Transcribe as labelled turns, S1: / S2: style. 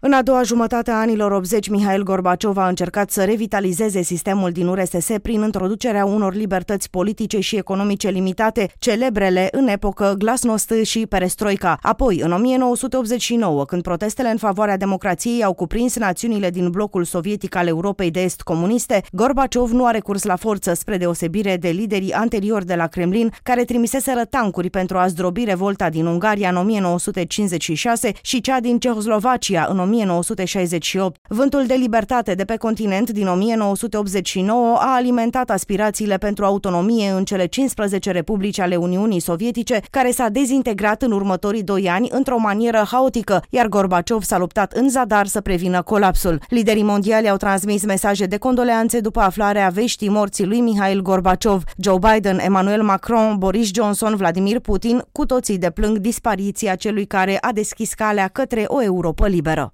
S1: În a doua jumătate a anilor 80, Mihail Gorbaciov a încercat să revitalizeze sistemul din URSS prin introducerea unor libertăți politice și economice limitate, celebrele în epocă glasnost și perestroica. Apoi, în 1989, când protestele în favoarea democrației au cuprins națiunile din blocul sovietic al Europei de Est comuniste, Gorbaciov nu a recurs la forță, spre deosebire de liderii anteriori de la Kremlin, care trimiseseră tancuri pentru a zdrobi revolta din Ungaria în 1956 și cea din Cehoslovacia în 1968. Vântul de libertate de pe continent din 1989 a alimentat aspirațiile pentru autonomie în cele 15 republici ale Uniunii Sovietice, care s-a dezintegrat în următorii 2 ani într-o manieră haotică, iar Gorbaciov s-a luptat în zadar să prevină colapsul. Liderii mondiali au transmis mesaje de condoleanțe după aflarea veștii morții lui Mihail Gorbaciov. Joe Biden, Emmanuel Macron, Boris Johnson, Vladimir Putin, cu toții deplâng dispariția celui care a deschis calea către o Europă liberă.